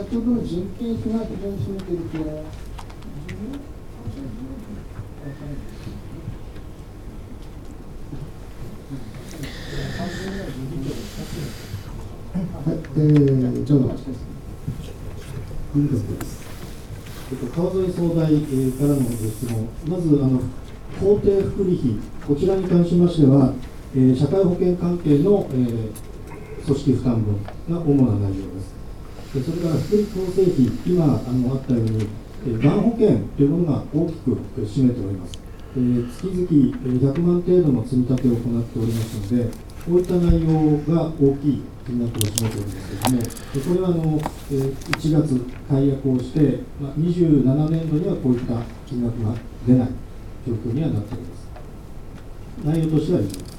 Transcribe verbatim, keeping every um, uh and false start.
先ほどの人件費が非常に占めていると、 はい、えー、じゃあ、文学です。えっと、川添総裁、えー、からのご質問、まず、あの法定福利費、こちらに関しましては、えー、社会保険関係の、えー、組織負担分が主な内容です。でそれから福利厚生費、今あのあったように、えー、がん保険というものが大きく占めております。えー、月々ひゃくまん程度の積み立てを行っておりますので、こういった内容が大きい金額を占めておりますけれども、これはあの、えー、いちがつ解約をして、まあ、にじゅうななねんどにはこういった金額が出ない状況にはなっております。内容としては以上です。